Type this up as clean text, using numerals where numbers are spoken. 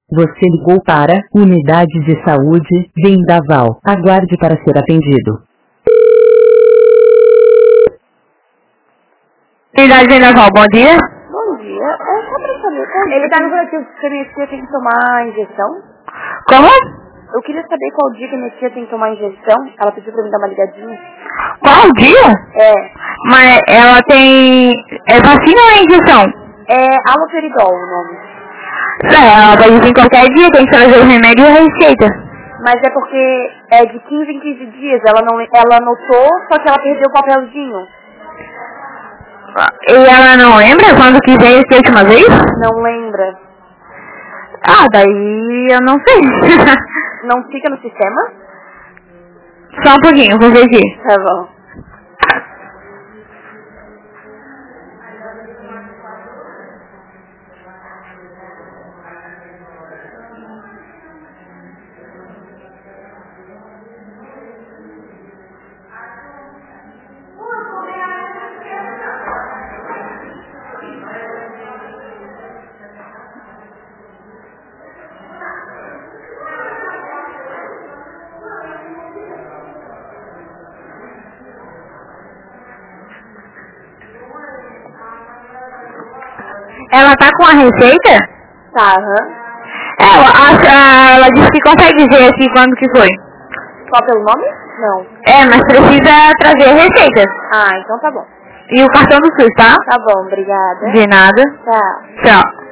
Você ligou para Unidade de Saúde Vendaval. Aguarde para ser atendido. Unidade Vendaval, bom dia. Bom dia. É só pra saber qual ele tá no curativo que a minha tia tem que tomar injeção. Como? Eu queria saber qual dia que a minha tia tem que tomar injeção. Ela pediu pra me dar uma ligadinha. Qual dia? É. Mas ela tem... É vacina ou é injeção? É haloperidol o nome. Ela pode vir qualquer dia, tem que trazer o remédio e a receita. Mas é porque é de 15 em 15 dias. Ela anotou, só que ela perdeu o papelzinho. E ela não lembra quando que veio essa última vez? Não lembra. Ah, daí eu não sei. Não fica no sistema? Só um pouquinho, vou ver aqui. Tá bom. Ela tá com a receita? Tá, aham. Ela disse que consegue dizer assim quando que foi. Só pelo nome? Não. Mas precisa trazer a receita. Ah, então tá bom. E o cartão do SUS, tá? Tá bom, obrigada. De nada. Tchau. Tchau.